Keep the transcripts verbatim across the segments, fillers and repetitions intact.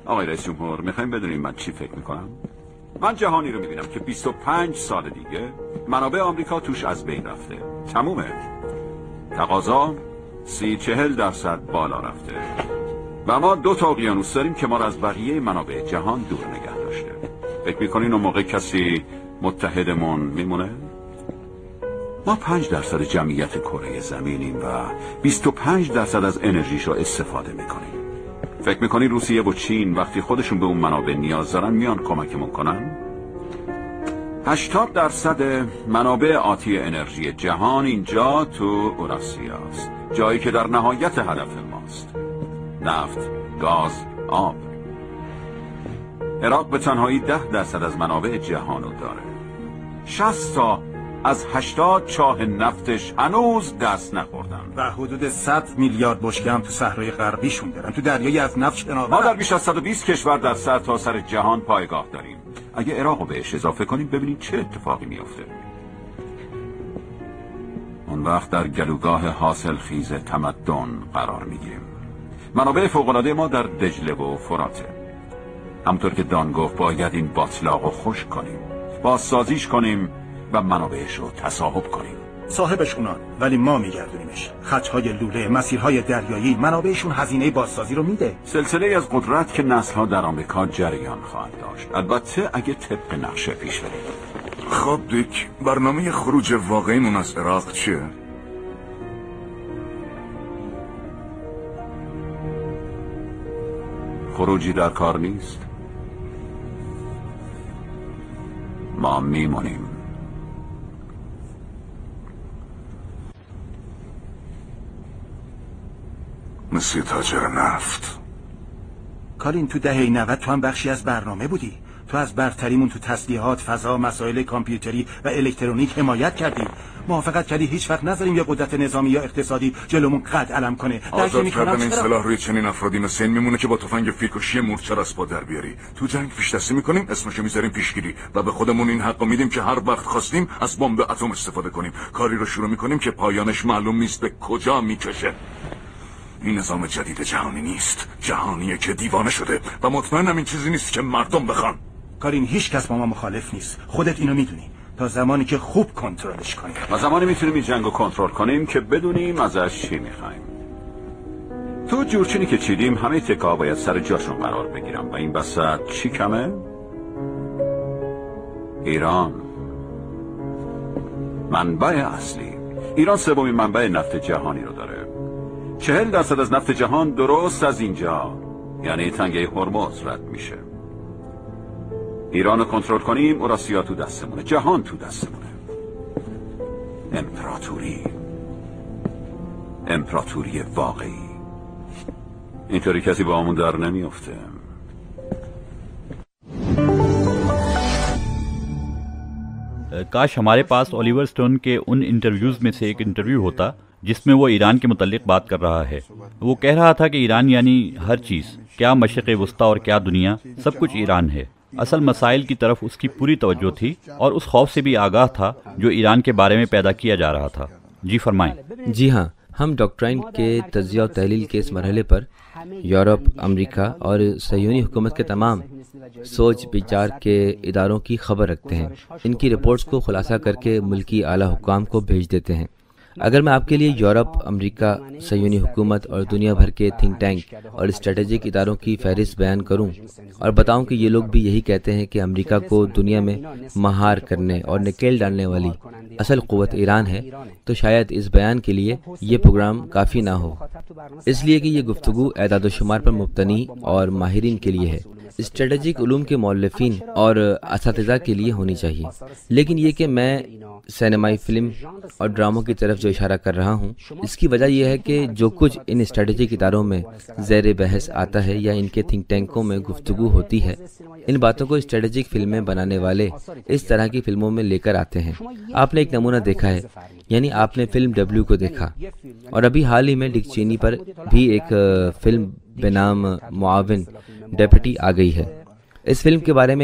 آقای رئیس جمهور، میخوایم بدونیم من چی فکر میکنم؟ من جهانی رو میبینم که بیست و پنج سال دیگه منابع آمریکا توش از بین رفته، تمومه. تقاضا سی چهل درصد بالا رفته و ما دو تا اقیانوس داریم که ما رو از بقیه منابع جهان دور نگه داشته. فکر میکنین اون موقع کسی متحدمون میمونه؟ ما پنج درصد جمعیت کره زمینیم و بیست و پنج درصد از انرژیشو استفاده میکنیم. فکر میکنی روسیه و چین وقتی خودشون به اون منابع نیاز دارن میان کمکمون کنن؟ هشتاد درصد منابع آتی انرژی جهان اینجا تو اوراسیا است، جایی که در نهایت هدف ماست. نفت، گاز، آب. عراق به تنهایی ده درصد از منابع جهانو داره. شصت تا از هشتاد چاه نفتش هنوز دست نخوردن و حدود صد میلیارد بشکه هم تو صحرای غربیشون دارن. تو دریای از نفت شناور. ما در بیش از صد و بیست کشور در سرتاسر جهان پایگاه داریم. اگه عراقو بهش اضافه کنیم ببینید چه اتفاقی میفته. اون وقت در گلوگاه حاصل خیز تمدن قرار میگیریم. منابع فوق‌العاده ما در دجله و فراته. همونطور که دان گفت باید این باطلاقو خشک کنیم، بازسازیش کنیم و منابعش رو تصاحب کنیم. صاحبش اونان، ولی ما میگردونیمش. خطهای لوله، مسیرهای دریایی، منابعشون هزینه بازسازی رو میده. سلسله از قدرت که نسل‌ها در آمریکا جریان خواهد داشت، البته اگه طبق نقشه پیش بریم. خب دیک، برنامه خروج واقعیمون از عراق چیه؟ خروجی در کار نیست. ما میمونیم. مثل تاجر نفت. کالین تو دهه نود تو هم بخشی از برنامه بودی. تو از برتریمون تو تسلیحات، فضا، مسائل کامپیوتری و الکترونیک حمایت کردی. موافقت کردی هیچ وقت نذاریم یه قدرت نظامی یا اقتصادی جلومون قد علم کنه. آزاد کردن این سلاح روی چنین افرادی مثل این میمونه که با تفنگ فیلکوشی مورچه از پا در بیاری. تو جنگ پیش دستی میکنیم، اسمشو میذاریم پیشگیری و به خودمون این حقو میدیم که هر وقت خواستیم از بمب اتم استفاده کنیم. کاری رو شروع میکنیم که پایانش معلوم نیست به کجا میکشه. این نظام جدید جهانی نیست، جهانیه که دیوانه شده و مطمئنم این چیزی نیست که مردم بخوان. کارین هیچ کس با ما مخالف نیست، خودت اینو میدونی. تا زمانی که خوب کنترلش کنیم و زمانی میتونیم این جنگو کنترل کنیم که بدونیم ازش چی میخوایم. تو جورچینی که چیدیم همه تکا باید سر جاشون قرار بگیرم و این وسط چی کمه؟ ایران منبع اصلی. ایران سومین منبع نفت جهانی رو داره. چهل درصد از نفت جهان درست از اینجا، یعنی تنگه هرمز رد میشه. ایران رو کنترل کنیم، اوراسیا تو دستمونه، جهان تو دستمونه. امپراتوری، امپراتوری واقعی. اینطوری کسی با همون در نمیفته. काश हमारे पास ओलिवर स्टोन के उन इंटरव्यूज़ में से एक इंटरव्यू होता जिसमें वो ईरान के मुतालिक बात कर रहा है। वो कह रहा था कि ईरान यानी हर चीज़, क्या मशरिक़ वस्ता और क्या दुनिया, सब कुछ ईरान है। असल मसाइल की तरफ उसकी पूरी तवज्जो थी और उस खौफ से भी आगाह था जो ईरान के बारे में पैदा किया जा रहा था। जी फरमाएं। जी हाँ, हम डॉक्ट्राइन के तज्ज़िया और तहलील के इस मरहले पर यूरोप, अमेरिका और सयूनी हुकूमत के तमाम सोच विचार के इदारों की खबर रखते हैं। इनकी रिपोर्ट्स को खुलासा करके मुल्की आला हुक्काम को भेज देते हैं। अगर मैं आपके लिए यूरोप, अमेरिका, सयूनी हुकूमत और दुनिया भर के थिंक टैंक और स्ट्रेटेजिक इदारों की फहरिस्त बयान करूं और बताऊं कि ये लोग भी यही कहते हैं कि अमेरिका को दुनिया में महार करने और नकेल डालने वाली असल क़ुव्वत ईरान है, तो शायद इस बयान के लिए ये प्रोग्राम काफ़ी ना हो, इसलिए कि ये गुफ्तगू एदाद शुमार पर मुब्तनी और माहिरीन के लिए है, स्ट्रेटेजिक उलूम के मौलफीन और असातिज़ा के लिए होनी चाहिए। लेकिन ये कि मैं सिनेमाई फिल्म और ड्रामों की तरफ जो इशारा कर रहा हूँ, इसकी वजह यह है कि जो कुछ इन स्ट्रेटेजिक इदारों में ज़ेर बहस आता है या इनके थिंक टैंकों में गुफ्तगू होती है, इन बातों को स्ट्रेटेजिक फिल्में बनाने वाले इस तरह की फिल्मों में लेकर आते हैं। आपने एक नमूना देखा है, यानी आपने फिल्म डब्ल्यू को देखा, और अभी हाल ही में डिक चेनी पर भी एक फिल्म बेनाम मुआविन डेप्यूटी आ गई है। इस फिल्म के बारे में भी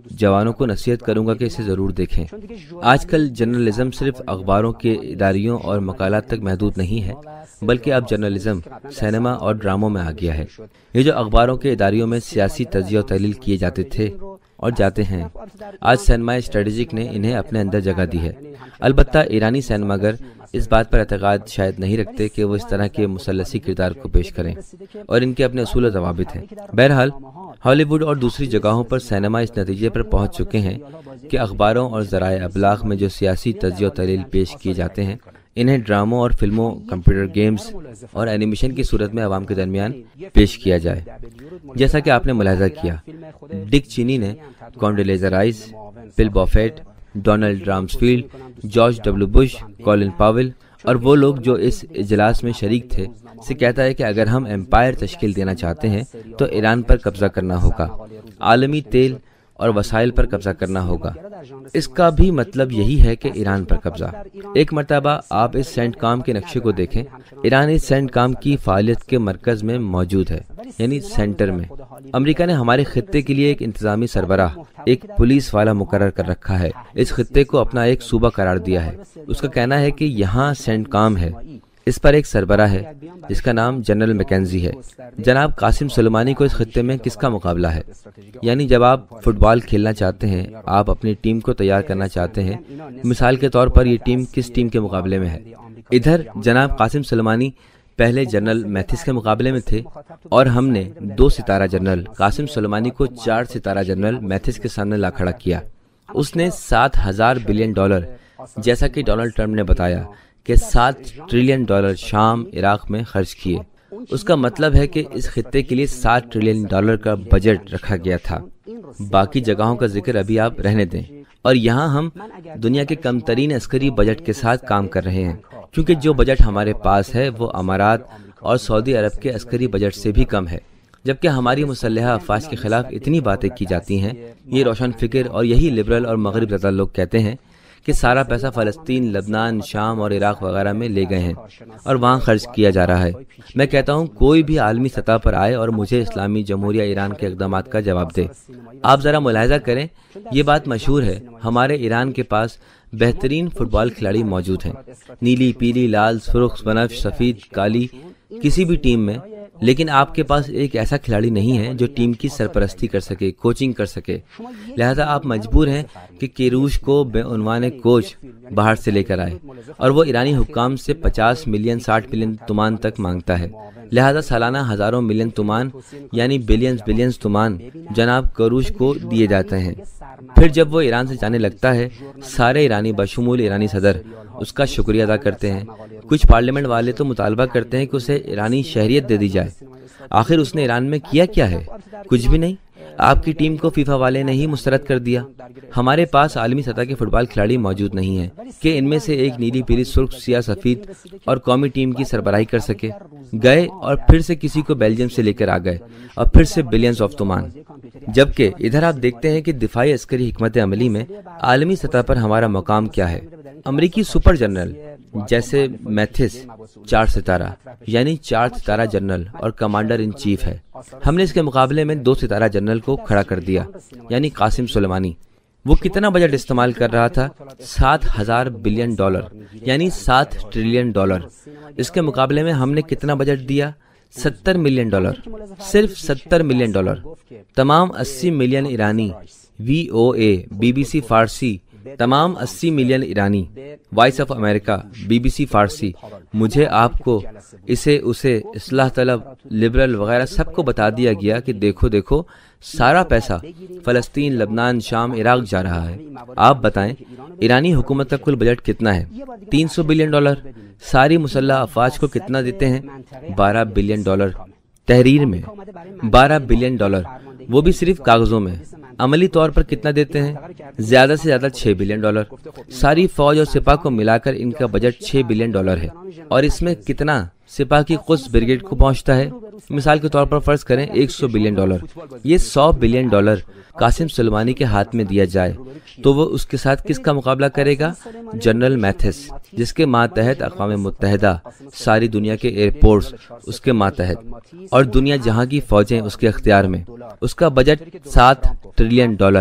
जवानों को नसीहत करूंगा कि इसे ज़रूर देखें। आजकल जर्नलिज्म सिर्फ अखबारों के इदारियों और मकालात तक महदूद नहीं है, बल्कि अब जर्नलिज्म सिनेमा और ड्रामों में आ गया है। ये जो अखबारों के इदारियों में सियासी तज्ज़िया और तहलील किए जाते थे और जाते हैं, आज सिनेमा स्ट्रेटेजिक ने इन्हें अपने अंदर जगह दी है। अलबत्ता ईरानी सिनेमागर इस बात पर एतकाद शायद नहीं रखते कि वो इस तरह के मुसल्लसी किरदार को पेश करें, और इनके अपने असूल और ज़वाबित हैं। बहरहाल हॉलीवुड और दूसरी जगहों पर सिनेमा इस नतीजे पर पहुंच चुके हैं कि अखबारों और ज़राए अबलाग में जो सियासी तज्ज़िया और तहलील पेश किए जाते हैं, इन्हें ड्रामों और फिल्मों, कंप्यूटर गेम्स और एनिमेशन की सूरत में आवाम के दरमियान पेश किया जाए। जैसा कि आपने मुलाहिजा किया, डिक चीनी ने Condoleezza Rice, Bill Buffett, Donald Rumsfeld, George W Bush, Colin Powell और वो लोग जो इस इजलास में शरीक थे से कहता है कि अगर हम एम्पायर तश्कील देना चाहते हैं तो ईरान पर कब्जा करना होगा, आलमी तेल और वसाइल पर कब्जा करना होगा। इसका भी मतलब यही है कि ईरान पर कब्जा। एक मरतबा आप इस सेंटकॉम के नक्शे को देखें। ईरान इस सेंटकॉम की फालियत के मरकज में मौजूद है, यानी सेंटर में। अमेरिका ने हमारे खित्ते के लिए एक इंतजामी सरबराह, एक पुलिस वाला मुकर्रर कर रखा है। इस खित्ते को अपना एक सूबा करार दिया है। उसका कहना है कि यहाँ सेंटकॉम है, इस पर एक सरबराह है जिसका नाम जनरल मैकेंजी है। जनाब कासिम सुलेमानी को इस खित्ते में किसका मुकाबला है? यानी जब आप फुटबॉल खेलना चाहते हैं, आप अपनी टीम को तैयार करना चाहते हैं, मिसाल के तौर पर ये टीम किस टीम के मुकाबले में है? इधर जनाब कासिम सुलेमानी पहले जनरल मैथिस के मुकाबले में थे और हमने दो सितारा जनरल कासिम सुलेमानी को चार सितारा जनरल मैथिस के सामने ला खड़ा किया। उसने सात हजार बिलियन डॉलर, जैसा कि डोनाल्ड ट्रंप ने बताया कि सात ट्रिलियन डॉलर शाम इराक में खर्च किए। उसका मतलब है कि इस खित्ते के लिए सात ट्रिलियन डॉलर का बजट रखा गया था। बाकी जगहों का जिक्र अभी आप रहने दें। और यहाँ हम दुनिया के कम तरीन अस्करी बजट के साथ काम कर रहे हैं, क्योंकि जो बजट हमारे पास है वो अमारात और सऊदी अरब के अस्करी बजट से भी कम है। जबकि हमारी मुसल्लह अफवाज के खिलाफ इतनी बातें की जाती हैं। ये रोशन फिक्र और यही लिबरल और मगरिब रज़ा लोग कहते हैं कि सारा पैसा फ़लस्तीन, लबनान, शाम और इराक वगैरह में ले गए हैं और वहाँ खर्च किया जा रहा है। मैं कहता हूँ कोई भी आलमी सतह पर आए और मुझे इस्लामी जमहूरिया ईरान के इक़दामात का जवाब दे। आप ज़रा मुलाहिज़ा करें, ये बात मशहूर है, हमारे ईरान के पास बेहतरीन फुटबॉल खिलाड़ी मौजूद हैं, नीली, पीली, लाल, सुर्ख, बनफ्श, सफ़ेद, काली, किसी भी टीम में। लेकिन आपके पास एक ऐसा खिलाड़ी नहीं है जो टीम की सरपरस्ती कर सके, कोचिंग कर सके। लिहाजा आप मजबूर हैं कि किरूश को बेउनवाने कोच बाहर से लेकर आए, और वो ईरानी हुक्काम से पचास मिलियन साठ मिलियन तुमान तक मांगता है। लिहाजा सालाना हजारों मिलियन तुमान यानी बिलियंस बिलियंस तुमान जनाब करूश को दिए जाते हैं। फिर जब वो ईरान से जाने लगता है, सारे ईरानी बशमूल ईरानी सदर उसका शुक्रिया अदा करते हैं। कुछ पार्लियामेंट वाले तो मुतालबा करते हैं कि उसे ईरानी शहरियत दे दी जाए। आखिर उसने ईरान में किया क्या है? कुछ भी नहीं। आपकी टीम को फीफा वाले ने ही मुस्तरद कर दिया। हमारे पास आलमी सतह के फुटबॉल खिलाड़ी मौजूद नहीं हैं कि इनमें से एक नीली, पीली, सुर्ख, सियाह, सफेद और कौमी टीम की सरबराही कर सके। गए और फिर से किसी को बेल्जियम से लेकर आ गए और फिर से बिलियंस ऑफ तुमान। जबकि इधर आप देखते हैं कि दिफाई अस्करी हिकमत अमली में आलमी सतह पर हमारा मकाम क्या है। अमरीकी सुपर जनरल जैसे मैथिस चार सितारा यानी चार सितारा जनरल और कमांडर इन चीफ है। हमने इसके मुकाबले में दो सितारा जनरल को खड़ा कर दिया, यानी कासिम सुलेमानी। वो कितना बजट इस्तेमाल कर रहा था? सात हजार बिलियन डॉलर यानी सात ट्रिलियन डॉलर। इसके मुकाबले में हमने कितना बजट दिया? सत्तर मिलियन डॉलर, सिर्फ सत्तर मिलियन डॉलर। तमाम अस्सी मिलियन ईरानी, V O A, BBC Farsi, तमाम अस्सी मिलियन ईरानी, voice of America, BBC Farsi, मुझे, आपको, इसे, उसे, इस्लाह तलब, लिबरल वगैरह सबको बता दिया गया कि देखो देखो सारा पैसा फलस्तीन, लबनान, शाम, इराक जा रहा है। आप बताएं ईरानी हुकूमत का कुल बजट कितना है? तीन सौ बिलियन डॉलर। सारी मुसल्लह अफवाज को कितना देते हैं? बारह बिलियन डॉलर। तहरीर में बारह बिलियन डॉलर, वो भी सिर्फ कागजों में। अमली तौर पर कितना देते हैं? ज्यादा से ज्यादा छह बिलियन डॉलर। सारी फौज और सिपाह को मिलाकर इनका बजट छह बिलियन डॉलर है। और इसमें कितना सिपाह की कुछ ब्रिगेड को पहुंचता है? मिसाल के तौर पर फर्ज करें एक सौ बिलियन डॉलर। ये सौ बिलियन डॉलर कासिम सुलेमानी के हाथ में दिया जाए तो वो उसके साथ किसका मुकाबला करेगा? जनरल मैथिस, जिसके मातहत अक़वाम मुत्तहिदा सारी दुनिया के एयरपोर्ट्स उसके मातहत और दुनिया जहां की फौजें उसके अख्तियार में। उसका बजट सात ट्रिलियन डॉलर है।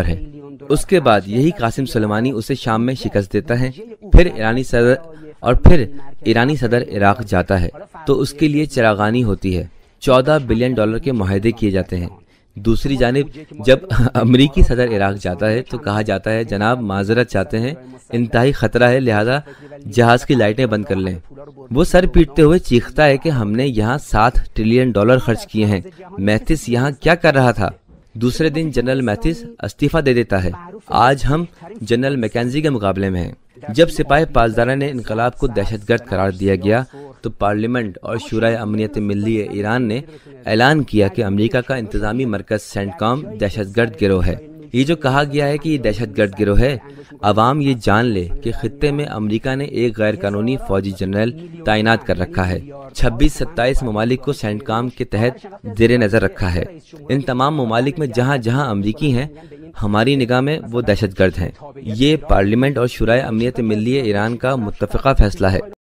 اس کے بعد یہی قاسم سلیمانی اسے شام میں شکست دیتا ہے، پھر ایرانی صدر اور پھر ایرانی صدر عراق جاتا ہے تو اس کے لیے چراغانی ہوتی ہے، چودہ بلین ڈالر کے معاہدے کیے جاتے ہیں۔ دوسری جانب جب امریکی صدر عراق جاتا ہے تو کہا جاتا ہے جناب معذرت چاہتے ہیں، انتہائی خطرہ ہے، لہذا جہاز کی لائٹیں بند کر لیں۔ وہ سر پیٹتے ہوئے چیختا ہے کہ ہم نے یہاں سات ٹریلین ڈالر خرچ کیے ہیں، میتھس یہاں کیا کر رہا تھا؟ دوسرے دن جنرل میتھس استعفیٰ دے دیتا ہے۔ آج ہم جنرل میکنزی کے مقابلے میں ہیں۔ جب سپاہی پاسداران انقلاب کو دہشت گرد قرار دیا گیا تو پارلیمنٹ اور شورائے امنیت ملی ایران نے اعلان کیا کہ امریکہ کا انتظامی مرکز سینٹ کام دہشت گرد گروہ ہے۔ یہ جو کہا گیا ہے کہ یہ دہشت گرد گروہ ہے، عوام یہ جان لے کہ خطے میں امریکہ نے ایک غیر قانونی فوجی جنرل تعینات کر رکھا ہے، چھبیس ستائیس ممالک کو سینٹ کام کے تحت زیر نظر رکھا ہے۔ ان تمام ممالک میں جہاں جہاں امریکی ہیں ہماری نگاہ میں وہ دہشت گرد ہیں۔ یہ پارلیمنٹ اور شورائے امنیت ملی ایران کا متفقہ فیصلہ ہے۔